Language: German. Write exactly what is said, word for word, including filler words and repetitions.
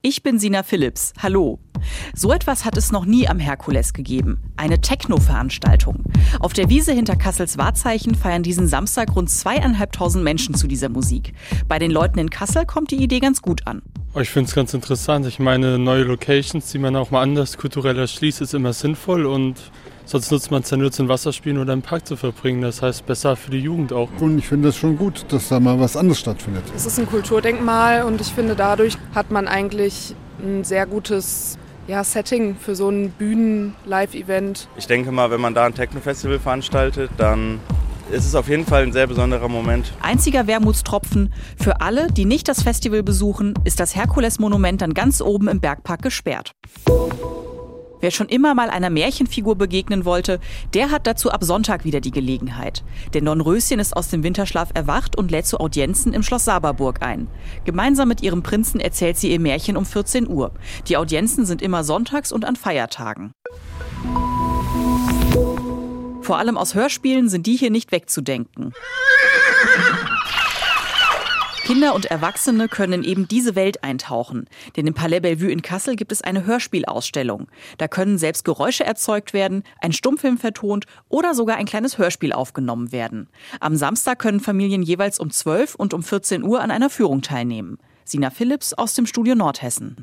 Ich bin Sina Philipps. Hallo. So etwas hat es noch nie am Herkules gegeben. Eine Techno-Veranstaltung. Auf der Wiese hinter Kassels Wahrzeichen feiern diesen Samstag rund zweieinhalbtausend Menschen zu dieser Musik. Bei den Leuten in Kassel kommt die Idee ganz gut an. Ich finde es ganz interessant. Ich meine, neue Locations, die man auch mal anders kulturell erschließt, ist immer sinnvoll und sonst nutzt man es ja nur zum Wasserspielen oder im Park zu verbringen. Das heißt, besser für die Jugend auch. Und ich finde es schon gut, dass da mal was anderes stattfindet. Es ist ein Kulturdenkmal und ich finde, dadurch hat man eigentlich ein sehr gutes ja, Setting für so ein Bühnen-Live-Event. Ich denke mal, wenn man da ein Techno-Festival veranstaltet, dann ist es auf jeden Fall ein sehr besonderer Moment. Einziger Wermutstropfen: Für alle, die nicht das Festival besuchen, ist das Herkules-Monument dann ganz oben im Bergpark gesperrt. Wer schon immer mal einer Märchenfigur begegnen wollte, der hat dazu ab Sonntag wieder die Gelegenheit. Denn Dornröschen ist aus dem Winterschlaf erwacht und lädt zu Audienzen im Schloss Saberburg ein. Gemeinsam mit ihrem Prinzen erzählt sie ihr Märchen um vierzehn Uhr. Die Audienzen sind immer sonntags und an Feiertagen. Vor allem aus Hörspielen sind die hier nicht wegzudenken. Kinder und Erwachsene können in eben diese Welt eintauchen. Denn im Palais Bellevue in Kassel gibt es eine Hörspielausstellung. Da können selbst Geräusche erzeugt werden, ein Stummfilm vertont oder sogar ein kleines Hörspiel aufgenommen werden. Am Samstag können Familien jeweils um zwölf und um vierzehn Uhr an einer Führung teilnehmen. Sina Philipps aus dem Studio Nordhessen.